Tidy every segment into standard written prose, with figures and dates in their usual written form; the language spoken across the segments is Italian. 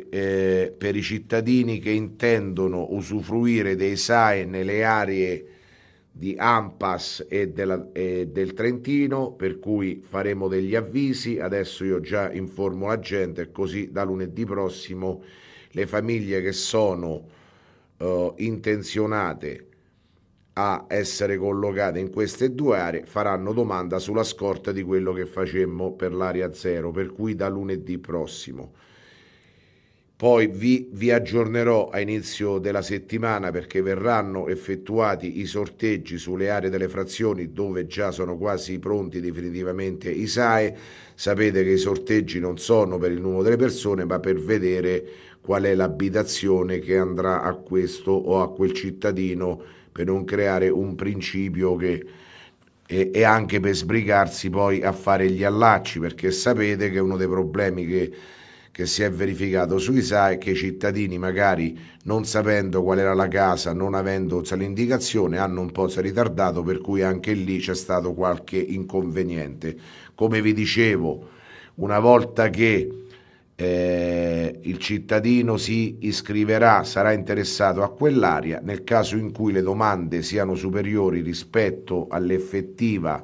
per i cittadini che intendono usufruire dei SAE nelle aree di Ampas e del Trentino, per cui faremo degli avvisi. Adesso io già informo la gente, così da lunedì prossimo le famiglie che sono intenzionate a essere collocate in queste due aree faranno domanda sulla scorta di quello che facemmo per l'area 0, per cui da lunedì prossimo. Poi vi aggiornerò a inizio della settimana perché verranno effettuati i sorteggi sulle aree delle frazioni dove già sono quasi pronti definitivamente i SAE. Sapete che i sorteggi non sono per il numero delle persone, ma per vedere qual è l'abitazione che andrà a questo o a quel cittadino, per non creare un principio e anche per sbrigarsi poi a fare gli allacci, perché sapete che uno dei problemi che si è verificato sui SAE è che i cittadini magari non sapendo qual era la casa, non avendo l'indicazione, hanno un po' ritardato, per cui anche lì c'è stato qualche inconveniente. Come vi dicevo, una volta che il cittadino si iscriverà, sarà interessato a quell'area, nel caso in cui le domande siano superiori rispetto all'effettiva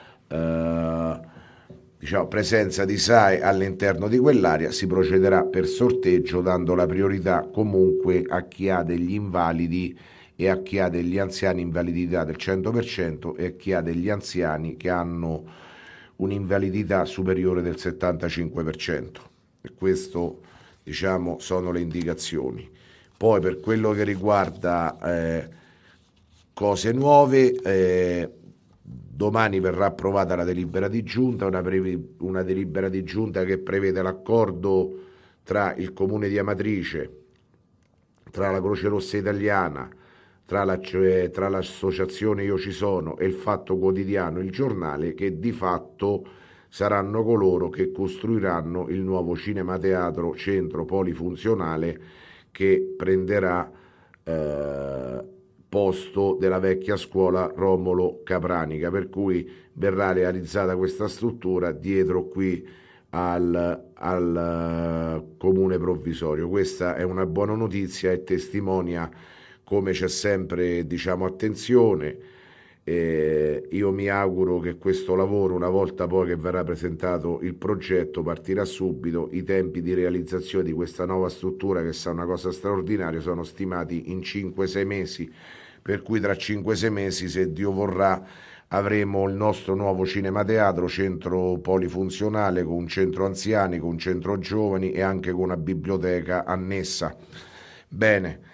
diciamo, presenza di SAE all'interno di quell'area, si procederà per sorteggio dando la priorità comunque a chi ha degli invalidi e a chi ha degli anziani invalidità del 100% e a chi ha degli anziani che hanno un'invalidità superiore del 75%. E questo, diciamo, sono le indicazioni. Poi per quello che riguarda cose nuove, domani verrà approvata la delibera di giunta, una delibera di giunta che prevede l'accordo tra il comune di Amatrice, tra la Croce Rossa Italiana, tra l'associazione Io Ci Sono e il Fatto Quotidiano, il giornale, che di fatto saranno coloro che costruiranno il nuovo cinema teatro centro polifunzionale che prenderà posto della vecchia scuola Romolo Capranica, per cui verrà realizzata questa struttura dietro qui al comune provvisorio. Questa è una buona notizia e testimonia come c'è sempre, diciamo, attenzione. Io mi auguro che questo lavoro, una volta poi che verrà presentato il progetto, partirà subito. I tempi di realizzazione di questa nuova struttura, che sarà una cosa straordinaria, sono stimati in 5-6 mesi, per cui tra 5-6 mesi, se Dio vorrà, avremo il nostro nuovo cinema teatro, centro polifunzionale, con un centro anziani, con un centro giovani e anche con una biblioteca annessa. Bene.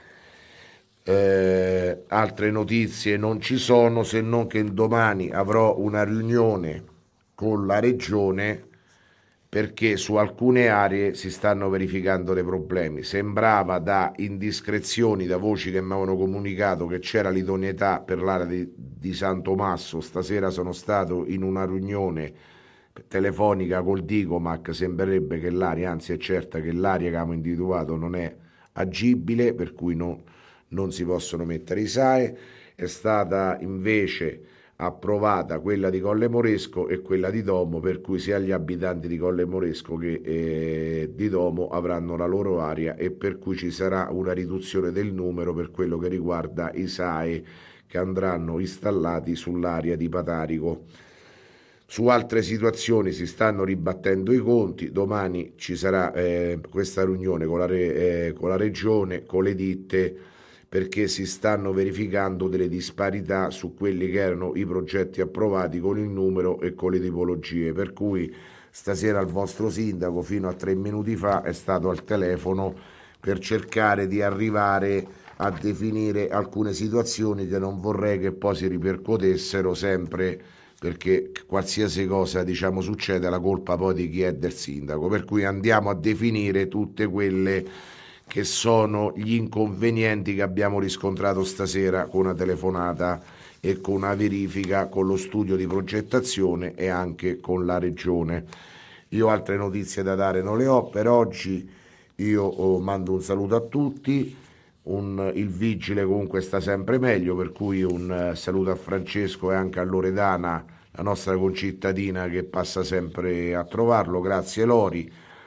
Altre notizie non ci sono, se non che domani avrò una riunione con la regione perché su alcune aree si stanno verificando dei problemi. Sembrava da indiscrezioni, da voci che mi avevano comunicato che c'era l'idoneità per l'area di San Tommaso. Stasera sono stato in una riunione telefonica col Dicomac, sembrerebbe che l'area, anzi è certa che l'area che abbiamo individuato non è agibile, per cui non si possono mettere i SAE. È stata invece approvata quella di Colle Moresco e quella di Domo, per cui sia gli abitanti di Colle Moresco che di Domo avranno la loro area, e per cui ci sarà una riduzione del numero per quello che riguarda i SAE che andranno installati sull'area di Patarico. Su altre situazioni si stanno ribattendo i conti. Domani ci sarà questa riunione con la regione, con le ditte, perché si stanno verificando delle disparità su quelli che erano i progetti approvati con il numero e con le tipologie, per cui stasera il vostro sindaco fino a 3 minuti fa è stato al telefono per cercare di arrivare a definire alcune situazioni che non vorrei che poi si ripercuotessero sempre, perché qualsiasi cosa, diciamo, succede, la colpa poi di chi è del sindaco, per cui andiamo a definire tutte quelle che sono gli inconvenienti che abbiamo riscontrato stasera con una telefonata e con una verifica con lo studio di progettazione e anche con la regione. Io altre notizie da dare non le ho per oggi. Io mando un saluto a tutti. Il vigile comunque sta sempre meglio, per cui un saluto a Francesco e anche a Loredana, la nostra concittadina che passa sempre a trovarlo. Grazie Lori.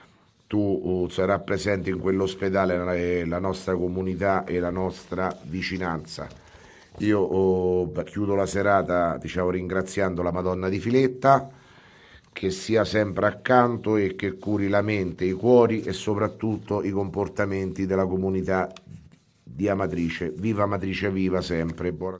tu sarai presente in quell'ospedale la nostra comunità e la nostra vicinanza. Io chiudo la serata, diciamo, ringraziando la Madonna di Filetta, che sia sempre accanto e che curi la mente, i cuori e soprattutto i comportamenti della comunità di Amatrice. Viva Amatrice, viva sempre! Buona